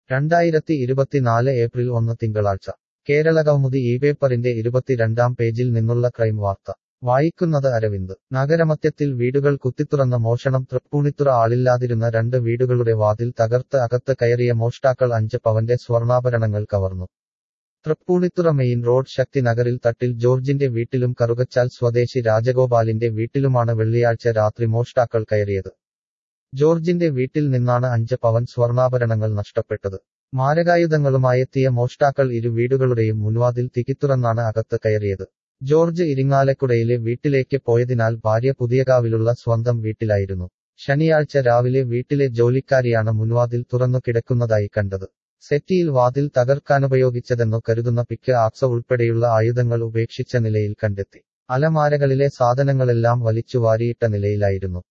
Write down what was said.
2024 April 1 തിങ്കളാഴ്ച കേരളകൗമുദി ഈ പേപ്പറിന്റെ 22-ാം പേജിൽ നിന്നുള്ള ക്രൈം വാർത്ത വായിക്കുന്നത് അരവിന്ദ്. നഗരമധ്യത്തിൽ വീടുകൾ കുത്തിത്തുറന്ന മോഷണം. തൃപ്പൂണിത്തുറ. ആളില്ലാതിരുന്ന രണ്ട് വീടുകളുടെ വാതിൽ തകർത്ത് അകത്ത് കയറിയ മോഷ്ടാക്കൾ 5 പവന്റെ സ്വർണ്ണാഭരണങ്ങൾ കവർന്നു. തൃപ്പൂണിത്തുറ മെയിൻ റോഡ് ശക്തി നഗറിൽ തട്ടിൽ ജോർജിന്റെ വീട്ടിലും കറുകച്ചാൽ സ്വദേശി രാജഗോപാലിന്റെ വീട്ടിലുമാണ് വെള്ളിയാഴ്ച രാത്രി മോഷ്ടാക്കൾ കയറിയത്. ജോർജിന്റെ വീട്ടിൽ നിന്നാണ് 5 പവൻ സ്വർണ്ണാഭരണങ്ങൾ നഷ്ടപ്പെട്ടത്. മാരകായുധങ്ങളുമായെത്തിയ മോഷ്ടാക്കൾ ഇരു വീടുകളുടെയും മുൻവാതിൽ തിക്കിത്തുറന്നാണ് അകത്ത് കയറിയത്. ജോർജ് ഇരിങ്ങാലക്കുടയിലെ വീട്ടിലേക്ക് പോയതിനാൽ ഭാര്യ പുതിയകാവിലുള്ള സ്വന്തം വീട്ടിലായിരുന്നു. ശനിയാഴ്ച രാവിലെ വീട്ടിലെ ജോലിക്കാരിയാണ് മുൻവാതിൽ തുറന്നു കിടക്കുന്നതായി കണ്ടത്. സെറ്റിയിൽ വാതിൽ തകർക്കാനുപയോഗിച്ചതെന്നു കരുതുന്ന പിക്ക് ആക്സ ഉൾപ്പെടെയുള്ള ആയുധങ്ങൾ ഉപേക്ഷിച്ച നിലയിൽ കണ്ടെത്തി. അലമാരകളിലെ സാധനങ്ങളെല്ലാം വലിച്ചു വാരിയിട്ട നിലയിലായിരുന്നു.